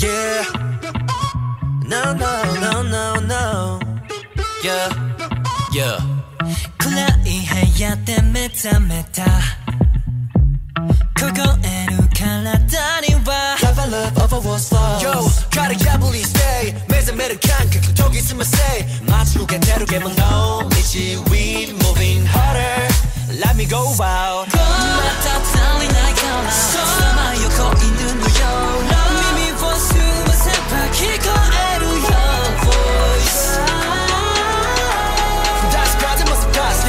Yeah. No, no, no, no, no. Yeah. Yeah. 暗い部屋で目覚めた凍える体には Love I love over what's lost. Yo, gotta破り stay 目覚める感覚研ぎ澄ませ待ち受けてる獣道 We moving harder Let me go out また足りないからさまよこ犬のような耳を澄ませば聞こえる Your voice 다시 가진 모습 다시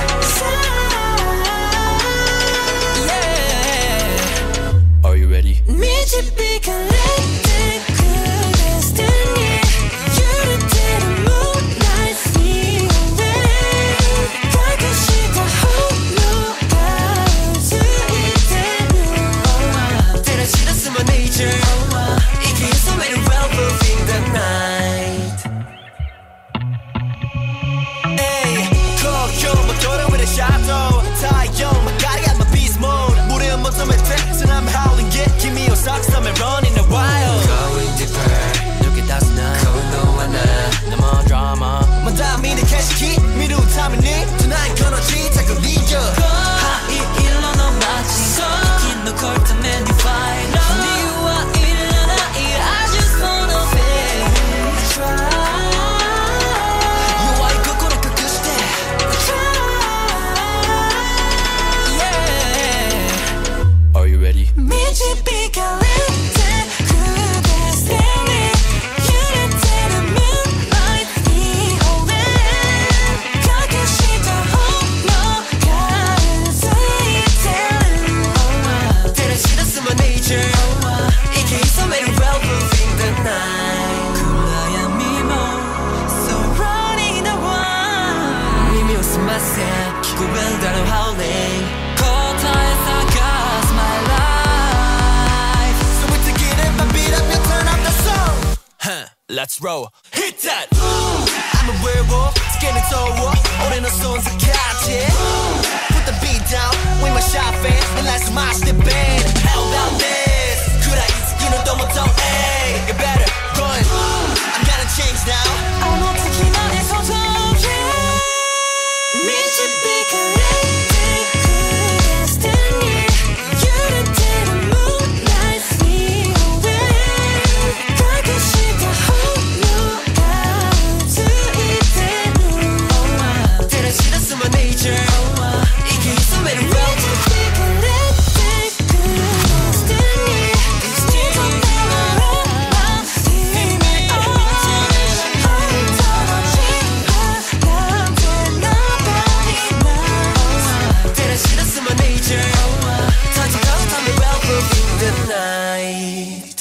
Yeah Are you ready? 미치비가 렌트 그 destiny 유리되는 moonlight feel away 가끔씩 다 홀로가 수 있다면 때려치렀으면 nature 이게 so made it well moving the night Ay, Tokyo 막 돌아오는 shadow 타이영 막 가리가 my beast mode 물에 한 번쯤에 text and I'm howling yeah Give me your socks I'm running a while Going deeper 늦게 다시 나 고노와 나 No more drama 마다 미는 캐시키 미루는 타이밍이 Tonight 끊어지 자꾸 리겨 하이 일로 넘어지 긴 너 걸터맨 divine 네와 일어나 I just wanna finish try You are 거꾸로 꺾으실 때 Yeah Are you ready? 미치비가 렌트 그 destiny 유리되는 moonlight feel away 가끔씩 다 홀로가 수 있다면 때려치렀으면 nature 이게 so made it well moving the night 굴러야 미모 So running the one 耳を澄ませ聞こえるだろう howling 答え探す my life So we take it in my beat up and turn up the song Let's roll Hit that I'm a werewolf skin is over 올해는 손석하지 Put the beat down with my shot fans and let's march the band How about this 그래 you know don't hey you better run I'm gonna change now 아무렇게만 해서도 yeah 미치비가 렌트 그 destiny 유리되는 moonlight feel away 가끔씩 다 홀로가 수 있다면 때려치렀으면 nature 이게 so made it well 미치비가 렌트 그 destiny still never around 이미 때려치렀으면 nature 터져가고 tell me well moving the night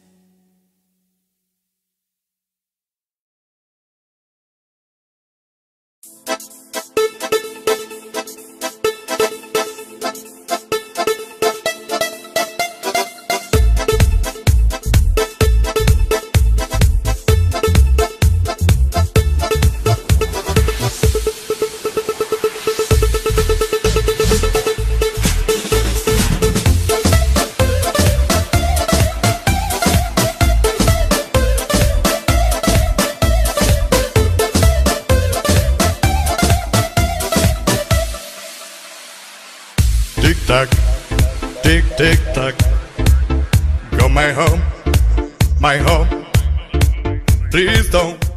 Tick tock, tick tick tock. Go my home, my home. Please don't